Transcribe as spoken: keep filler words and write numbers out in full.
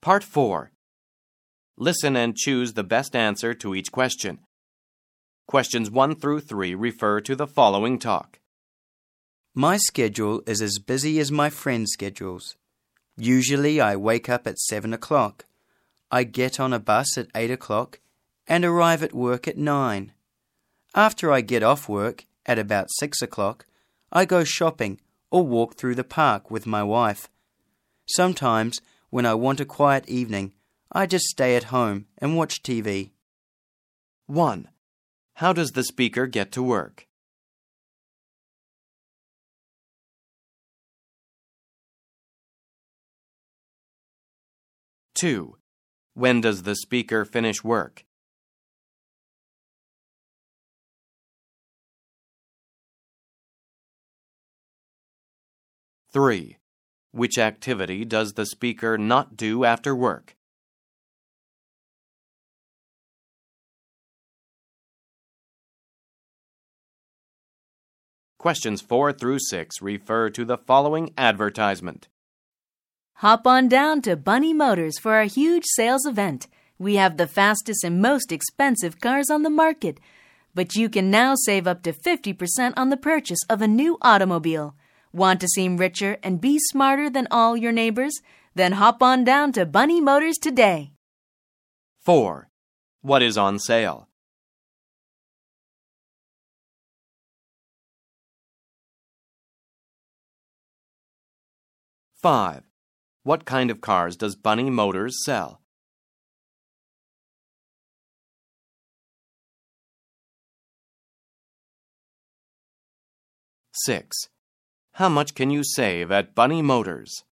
Part four. Listen and choose the best answer to each question. Questions one through three refer to the following talk. My schedule is as busy as my friends' schedules. Usually I wake up at seven o'clock. I get on a bus at eight o'clock and arrive at work at nine. After I get off work at about six o'clock, I go shopping or walk through the park with my wife. Sometimes, when I want a quiet evening, I just stay at home and watch T V. one. How does the speaker get to work? two. When does the speaker finish work? three. Which activity does the speaker not do after work? Questions four through six refer to the following advertisement. Hop on down to Bunny Motors for our huge sales event. We have the fastest and most expensive cars on the market, but you can now save up to fifty percent on the purchase of a new automobile. Want to seem richer and be smarter than all your neighbors? Then hop on down to Bunny Motors today. four. What is on sale? five. What kind of cars does Bunny Motors sell? six. How much can you save at Bunny Motors?